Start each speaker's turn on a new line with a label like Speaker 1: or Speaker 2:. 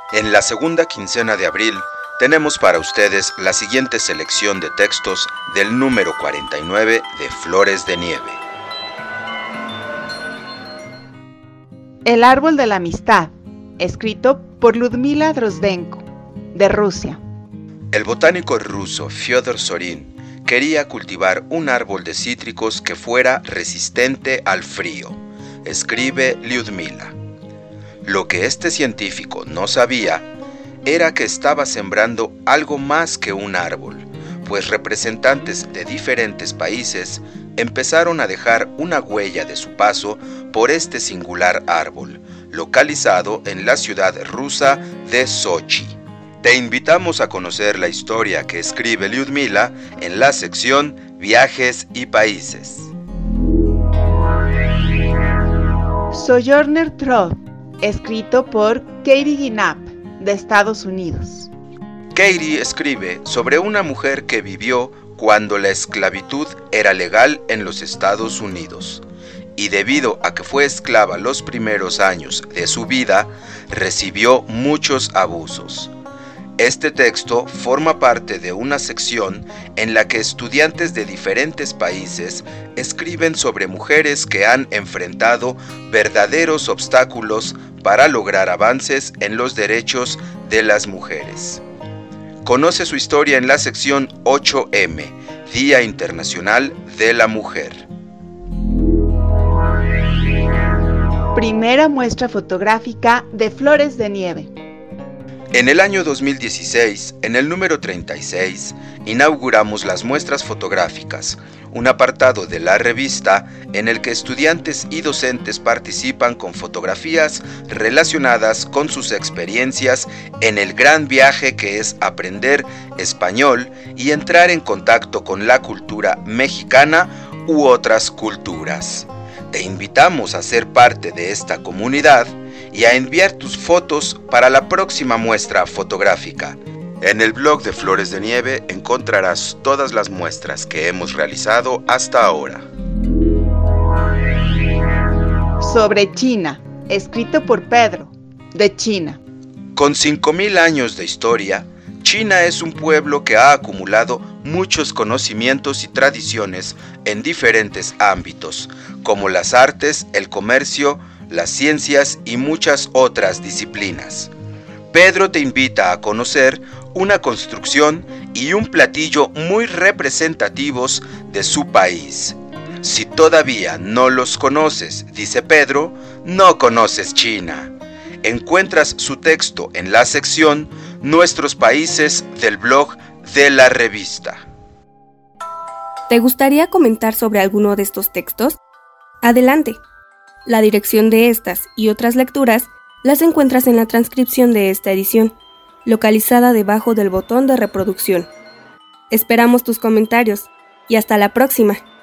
Speaker 1: En la segunda quincena de abril tenemos para ustedes la siguiente selección de textos del número 49 de Flores de Nieve.
Speaker 2: El árbol de la amistad, escrito por Ludmila Drozdenko, de Rusia.
Speaker 1: El botánico ruso Fyodor Zorin quería cultivar un árbol de cítricos que fuera resistente al frío, escribe Lyudmila. Lo que este científico no sabía era que estaba sembrando algo más que un árbol, pues representantes de diferentes países empezaron a dejar una huella de su paso por este singular árbol, localizado en la ciudad rusa de Sochi. Te invitamos a conocer la historia que escribe Lyudmila en la sección Viajes y Países.
Speaker 2: Sojourner Truth, escrito por Katie Ginap, de Estados Unidos.
Speaker 1: Katie escribe sobre una mujer que vivió cuando la esclavitud era legal en los Estados Unidos, y debido a que fue esclava los primeros años de su vida, recibió muchos abusos. Este texto forma parte de una sección en la que estudiantes de diferentes países escriben sobre mujeres que han enfrentado verdaderos obstáculos para lograr avances en los derechos de las mujeres. Conoce su historia en la sección 8M, Día Internacional de la Mujer.
Speaker 2: Primera muestra fotográfica de Flores de Nieve.
Speaker 1: En el año 2016, en el número 36, inauguramos las muestras fotográficas, un apartado de la revista en el que estudiantes y docentes participan con fotografías relacionadas con sus experiencias en el gran viaje que es aprender español y entrar en contacto con la cultura mexicana u otras culturas. Te invitamos a ser parte de esta comunidad y a enviar tus fotos para la próxima muestra fotográfica. En el blog de Flores de Nieve encontrarás todas las muestras que hemos realizado hasta ahora.
Speaker 2: Sobre China, escrito por Pedro, de China.
Speaker 1: Con 5.000 años de historia, China es un pueblo que ha acumulado muchos conocimientos y tradiciones en diferentes ámbitos, como las artes, el comercio, las ciencias y muchas otras disciplinas. Pedro te invita a conocer una construcción y un platillo muy representativos de su país. Si todavía no los conoces, dice Pedro, no conoces China. Encuentras su texto en la sección Nuestros Países del blog de la revista.
Speaker 3: ¿Te gustaría comentar sobre alguno de estos textos? Adelante. La dirección de estas y otras lecturas las encuentras en la transcripción de esta edición, localizada debajo del botón de reproducción. Esperamos tus comentarios y hasta la próxima.